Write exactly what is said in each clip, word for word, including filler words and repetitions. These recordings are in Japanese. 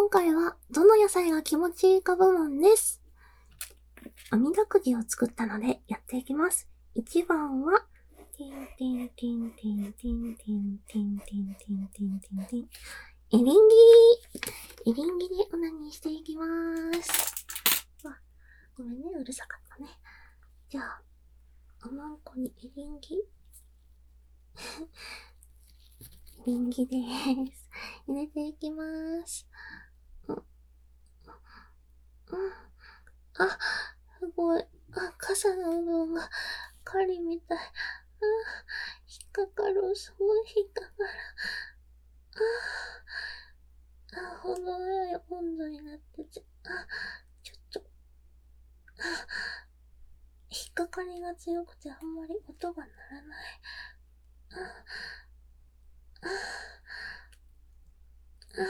今回はどの野菜が気持ちいいか部門です。あみだくじを作ったのでやっていきます。いちばんは、てんてんてんてんてんてんてんてんてんてんてんてん。エリンギエリンギでオナニーしていきまーす。わ、ごめんね、うるさかったね。じゃあ、おまんこにエリンギ。エリンギでーす。入れていきまーす。うん。うん。あ、すごい。あ、傘の部分が針みたい。あ、引っかかる。すごい引っかかる。あ、あ、程よい温度になってて。あ、ちょっと。あ、引っかかりが強くてあんまり音が鳴らない。あ、あ、あ、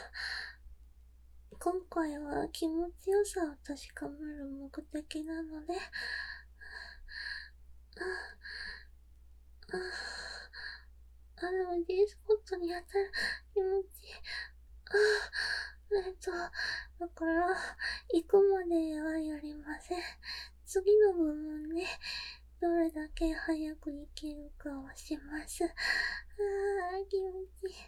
今回は気持ちよさを確かめる目的なので、あ、あ、あ、でも G スポットに当たる気持ちいい。あ、えっと、だから、行くまではやりません。次の部分で、どれだけ早く行けるかをします。あー、気持ちいい。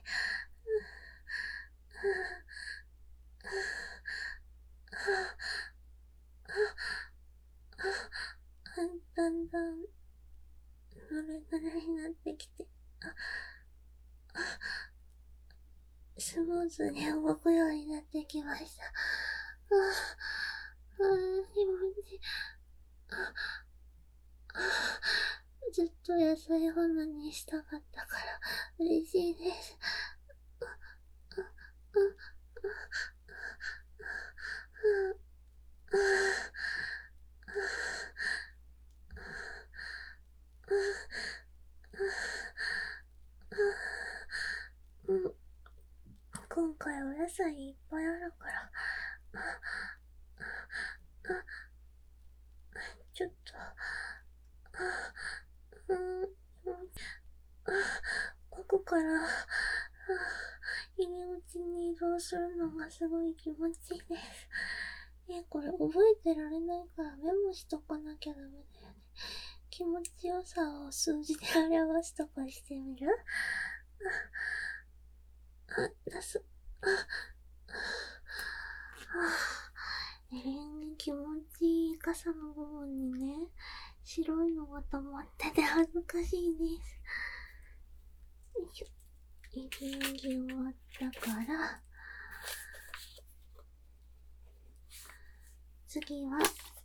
だんだん、ぬるぬるになってきて、あ、あ、スムーズに動くようになってきました。ああ、気持ちいい。あ、あ、ずっと野菜花にしたかったから嬉しいです。うん、今回お野菜いっぱいあるから、ちょっと、うん、奥から、入り口に移動するのがすごい気持ちいいです。ね、これ覚えてられないからメモしとかなきゃダメだよね。気持ちよさを数字で表すとかしてみる？あ、あ、出す。あ、エリンギ気持ちいい。傘の部分にね、白いのが溜まってて恥ずかしいです。よいしょ。エリンギ終わったから、次は、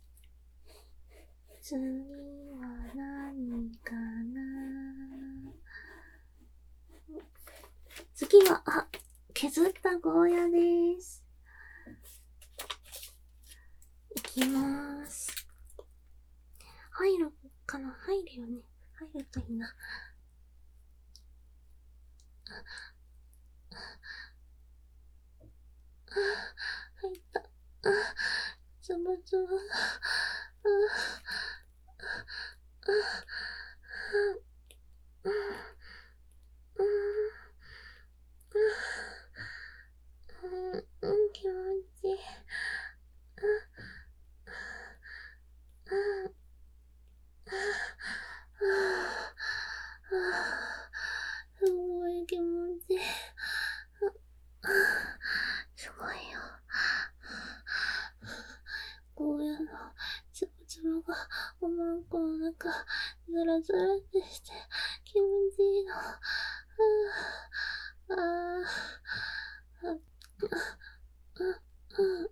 次は何かな。次は、あ、削ったゴーヤです。いきまーす。入るかな？入るよね。入るといいな。あ、入った。あ、つぶつぶが。あ、あ、あ、うん、うん、うん、気持ちいい。すごい気持ちいい。すごいよ。ゴーヤのつぶつぶがおまんこの中、ずらずらってして気持ちいいの。あー、あー、あ、あ、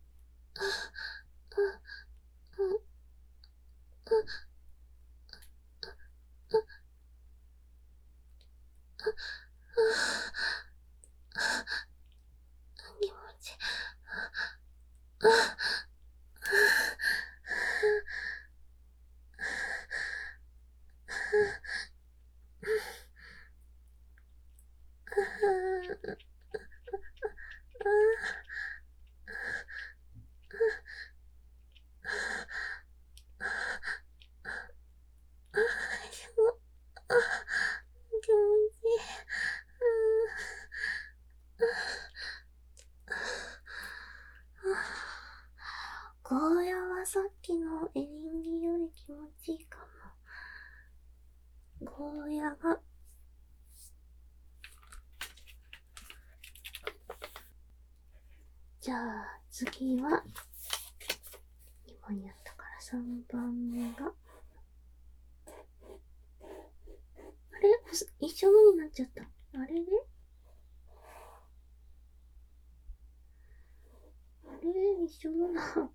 気持ちいい。 きのエリンギより気持ちいいかも。ゴーヤがじゃあ次はにばんやったからさんばんめがあれ一緒のになっちゃった。あれであれ一緒のな。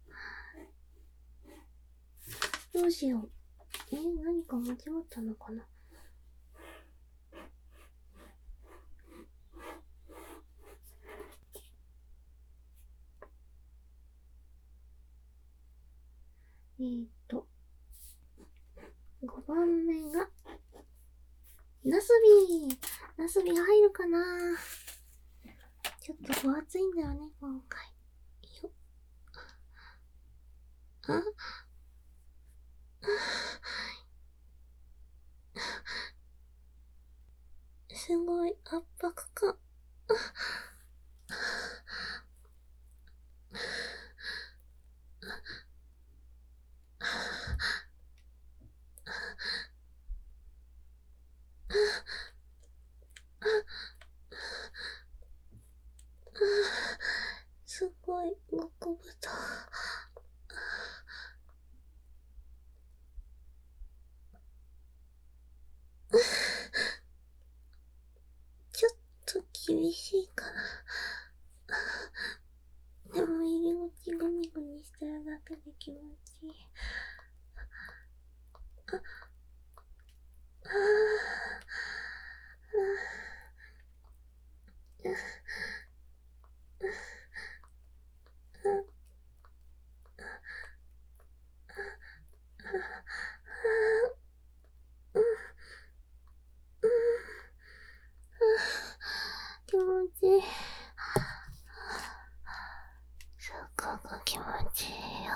どうしよう。えー、何か間違ったのかな。えーと、ごばんめが、ナスビーナスビー入るかな。ちょっと分厚いんだよね、今回。よっ。あすごい圧迫感。すごい極太。ちょっと厳しいかな。でも入り口グニグニしてるだけで気持ちいい。あ、あー、気持ちいい。すっごく気持ちいいよ。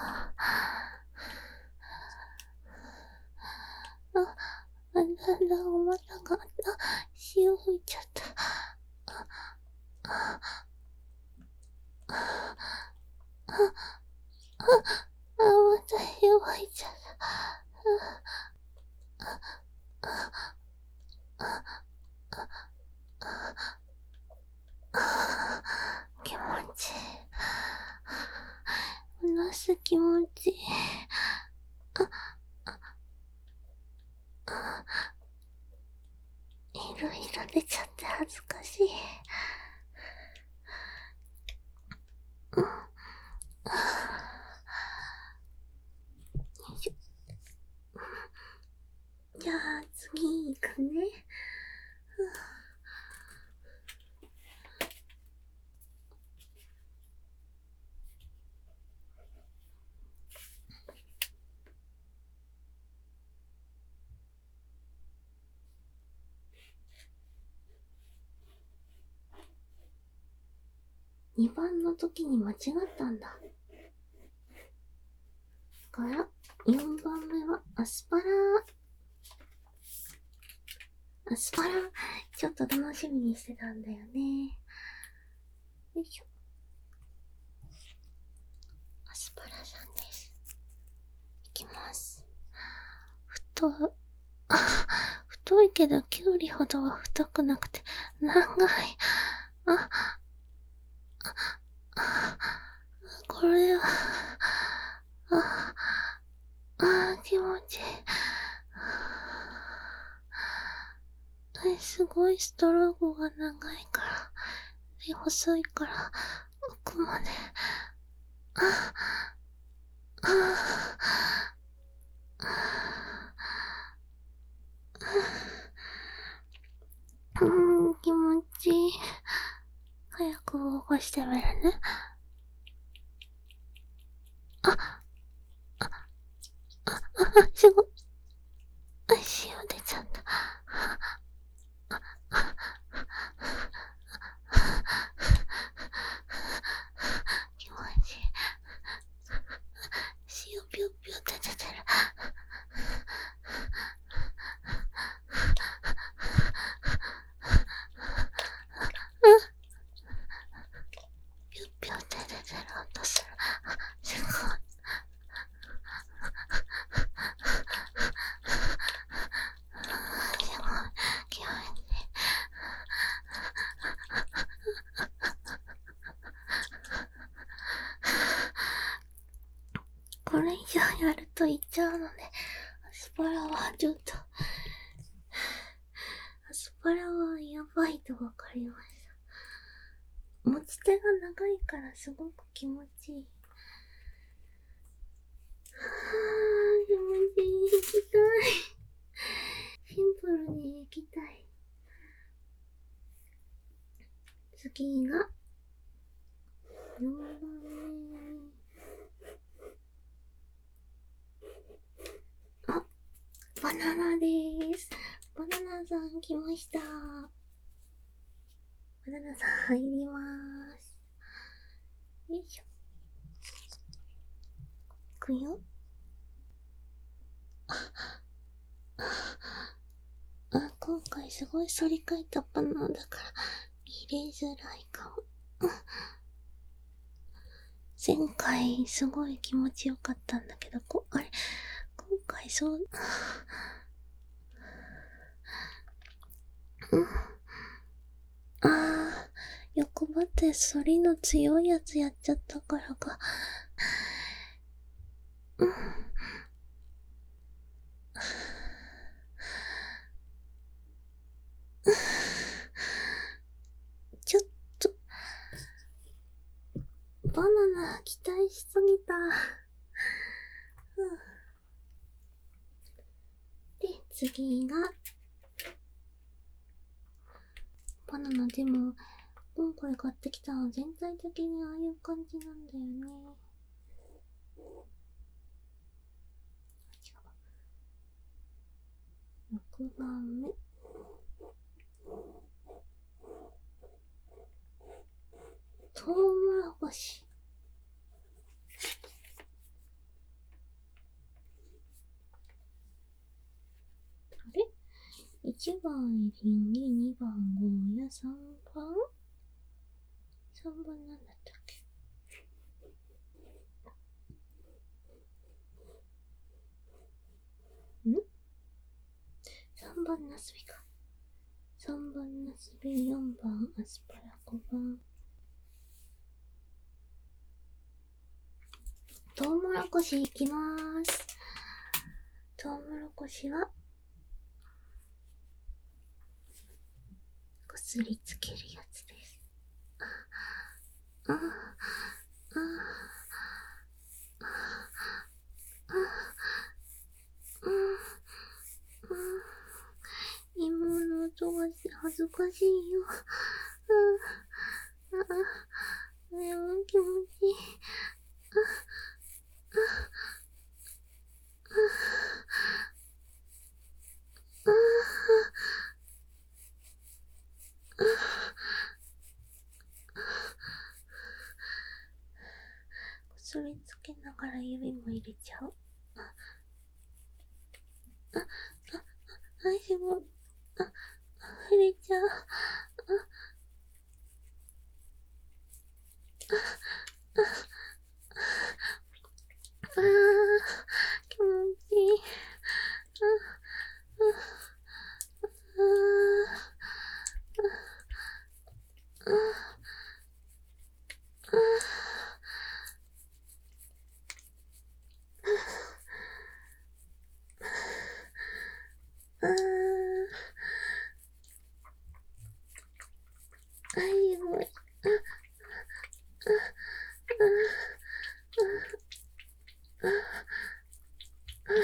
あ、だんだん重たかった。塩吹いちゃった。あ、あ、あ、あ、あ、また塩吹いちゃった。あ、あ、あ、あ、気持ちいい。ナス気持ちいい。あ、あ、いろいろ出ちゃって恥ずかしい。うん。よいしょ。じゃあ次行くね。にばんの時に間違ったんだ。から、よんばんめはアスパラ。アスパラ、ちょっと楽しみにしてたんだよね。よいしょ。アスパラさんです。いきます。太、あ、太いけどキュウリほどは太くなくて長い。あ、あ、これは、あ、あ、気持ちいい。すごいストロークが長いから、で細いから奥まで。あ、あ、うん、気持ちいい。早く動かしてみるね。あ、あ、あ、あ、すごい。あ、塩出ちゃった。気持ちいい。塩ぴょぴょって出てる。ぴょぴょって出てる音する。すごい。 やると言っちゃうので、アスパラはちょっと、アスパラはやばいとわかりました。持ち手が長いからすごく気持ちいい。はぁ、気持ちいい。行きたい。シンプルに行きたい。次が、よんばんめ。あ、バナナでーす。バナナさん来ました。バナナさん入りまーす。よいしょ。いくよ。あ、今回すごい反り返ったバナナだから入れづらいかも。前回すごい気持ちよかったんだけど、こ、あれ今回そう、うん。あー、欲張って反りの強いやつやっちゃったからか。うん。ちょっと、バナナ期待しすぎた。うん、で、次が、バナナでも、今回買ってきたの全体的にああいう感じなんだよね。ろくばんめ。トウモロコシ。あれ ?いち 番エリンギ、にばんゴーヤ、さんばん さんばんなんだったっけ。ん ?さん 番ナスビか。さんばんナスビ、よんばんアスパラ、ごばん。トウモロコシいきまーす。トウモロコシは、こすりつけるやつです。ああ、ああ、ああ、ああ、今の音が恥ずかしいよ。ああ、ああ、でも気持ちいい。ああ、ああ、ああ、こすりつけながら指も入れちゃう。あ、あ、あ、あ、足も、あ、入れちゃう。あ、あ、あ、あ、気持ちいい。あ、あ、あ、あ、あ、あ、あ、あ、いごい。あ、あ、あ、あ、あ、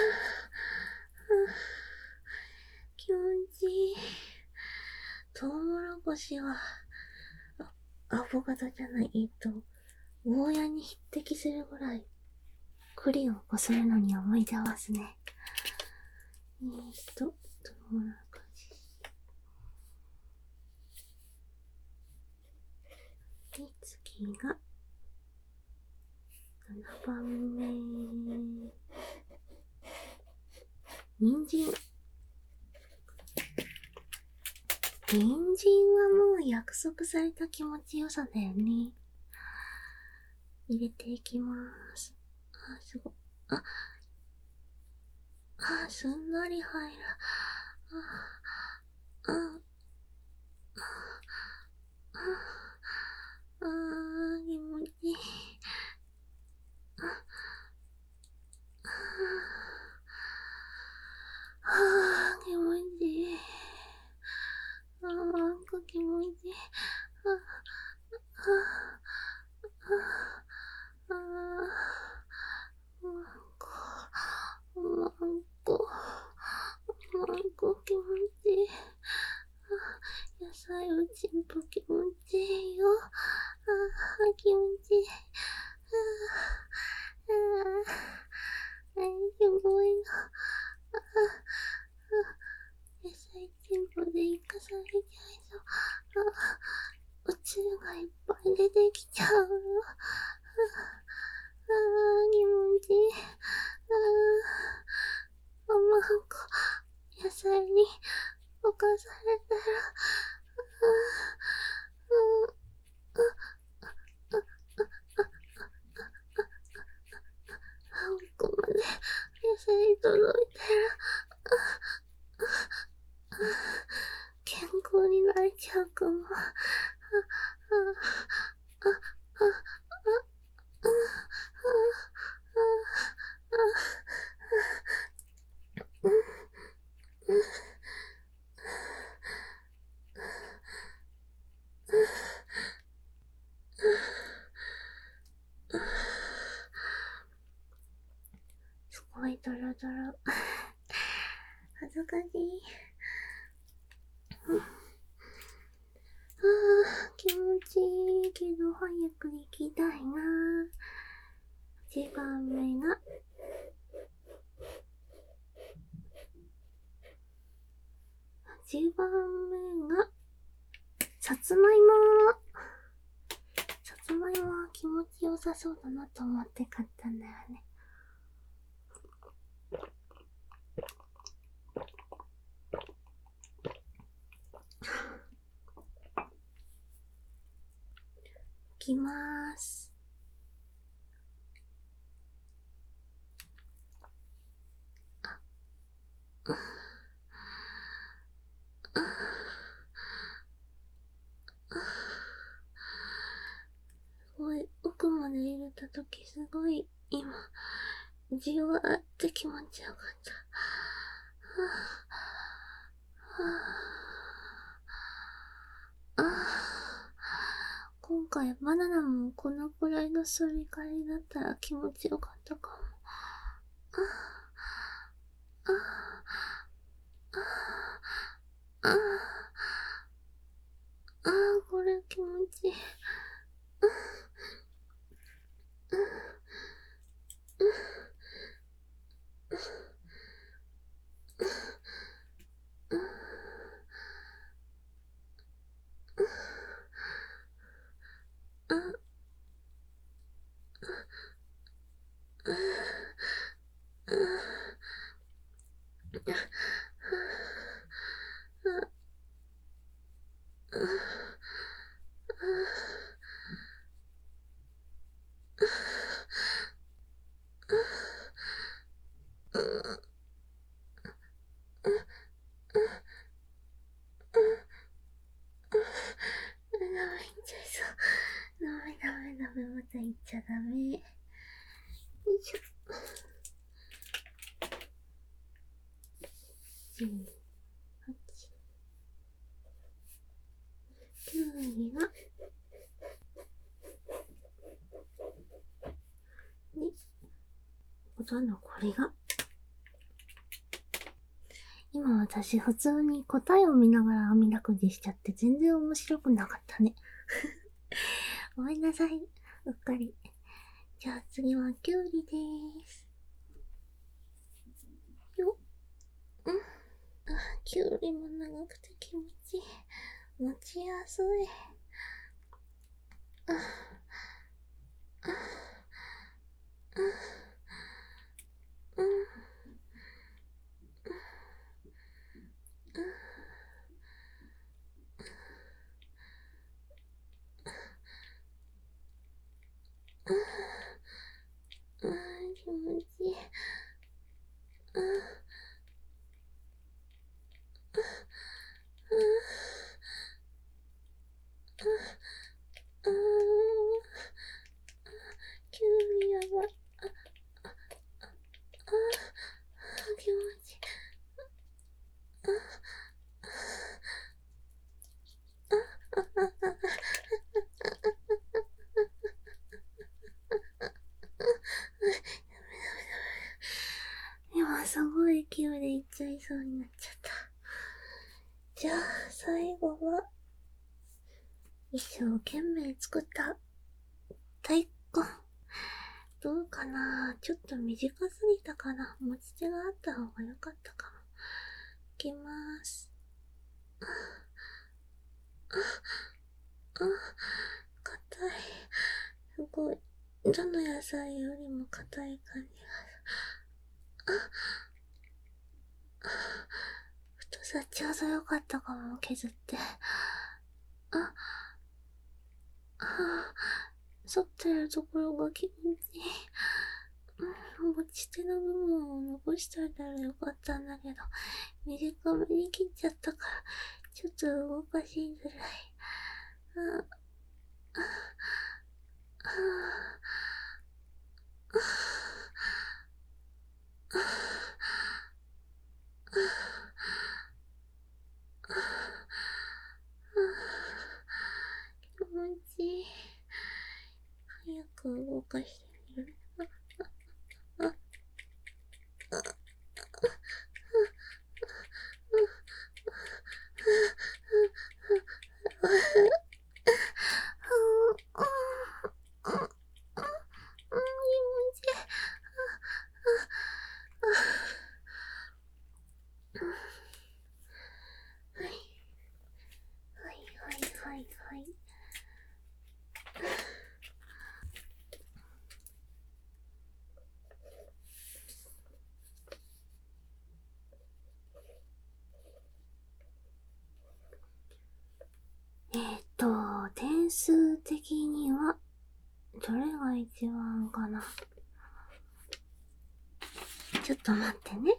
気持ちいい。トウモロコシは、アボカドじゃない、えっと、ゴーヤに匹敵するぐらい、栗をこするのに思い出ますね。えーっと、トウモロコシ。で、次が、ななばんめ。人参。人参はもう約束された気持ちよさだよね。入れていきまーす。あ、すごい。あ、あ、すんなり入る。あ、あ、あ、あ、あ、気持ちいい。あ、 気持ちいい。あー、すごいな。野菜全部で生かされちゃいそう。あ、おつゆがいっぱい出てきちゃう。あー、気持ちいい。あー、あまんこ、野菜に侵されたら、あんこまで野菜届いたら、健康になれちゃうかも。すごいドロドロ。恥ずかしい。あー、気持ちいいけど早く行きたいな。いちばんめがいちばんめがさつまいも。さつまいもは気持ちよさそうだなと思って買ったんだよね。いきまーす。すごい、奥まで入れたときすごい、今、じわーって気持ちよかった。ああ、今回バナナもこのくらいのすり替えだったら気持ちよかったかも。ああ、ああ、ああ、これ気持ちいい。ダメいっちゃいそう。ダメダメダメ、またいっちゃダメ。よいしょ。じゅうはち。きゅうりがに。ほとんどこれが。今私普通に答えを見ながら網だくじしちゃって全然面白くなかったね。ごめんなさい。うっかり。じゃあ次はきゅうりでーす。よっ。うん。あ、きゅうりも長くて気持ちいい。持ちやすい。あ、あ、あ、あ、うん。あー、気持ちいい。あー、あ、あー、あー、きゅうりやばい。あ、あ、あー、気持ちいい。あ、あ、あ、あ、あ、今すごい勢いでいっちゃいそうになっちゃった。じゃあ最後は一生懸命作った大根。どうかな？ちょっと短すぎたかな？持ち手があった方が良かったかも。いきまーす。あ、あ、あ、硬い。すごい。どの野菜よりも硬い感じが。あ、あ、太さちょうど良かったかも、削って。あ、あ、反ってるところが気持ちいい。うん、持ち手の部分を残しておいたらよかったんだけど、短めに切っちゃったから、ちょっと動かしづらい。あ、あ、あ、あ、あ、気持ちいい。早く動かしてみる。あ、あ、あ、はいはいはい。えーっと、点数的には、どれが一番かな？ちょっと待ってね。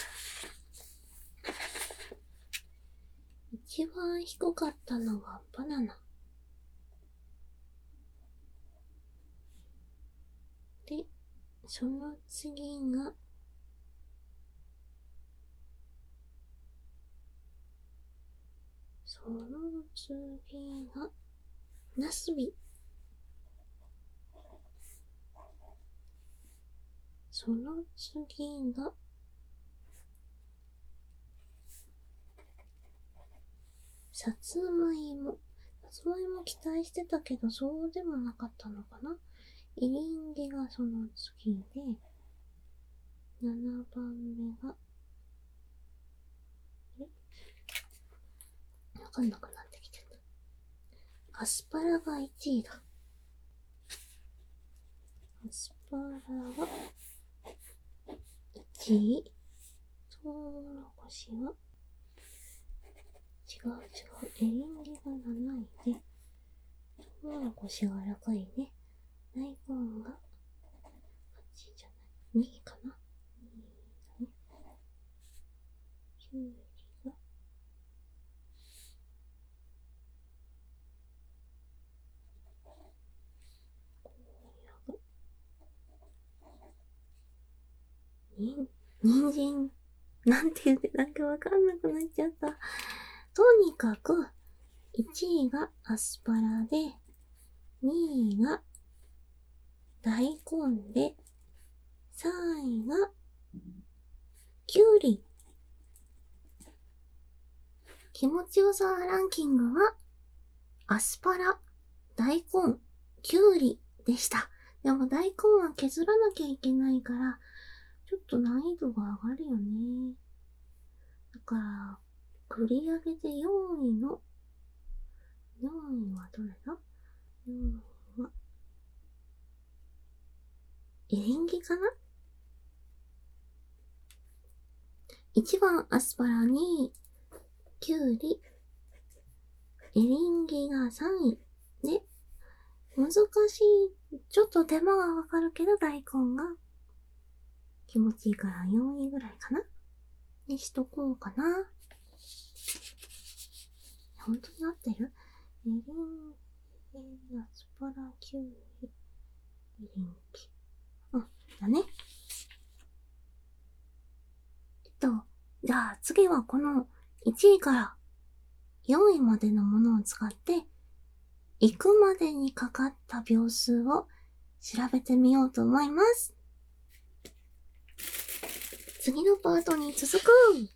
一番低かったのがバナナ。で、その次が、その次が、ナスビ。その次が、さつまいも。さつまいも期待してたけど、そうでもなかったのかな。エリンギがその次で、ななばんめが、えわかんなくなってきてる。アスパラがいちいだ。アスパラがいちい。トウモロコシは、違う違う。エリンギがなないで、トウモロコシが高いね。大根がはちじゃない。にかな。にだね。きゅうりが、にん、人参。なんて言ってなんかわかんなくなっちゃった。とにかく、いちいがアスパラで、にいが大根で、さんいがきゅうり。気持ちよさランキングは、アスパラ、大根、きゅうりでした。でも大根は削らなきゃいけないから、ちょっと難易度が上がるよね。だから、繰り上げてよんいの、よんいはどれだ？ よん いは、エリンギかな？ いち 番アスパラ、にい、きゅうり、エリンギがさんい。で、難しい、ちょっと手間がかかるけど大根が気持ちいいからよんいぐらいかなにしとこうかな。本当に合ってる？エリンギ、アスパラ、キュウリ、エリンギ。うん、だね。えっと、じゃあ次はこのいちいからよんいまでのものを使って、行くまでにかかった秒数を調べてみようと思います。次のパートに続く。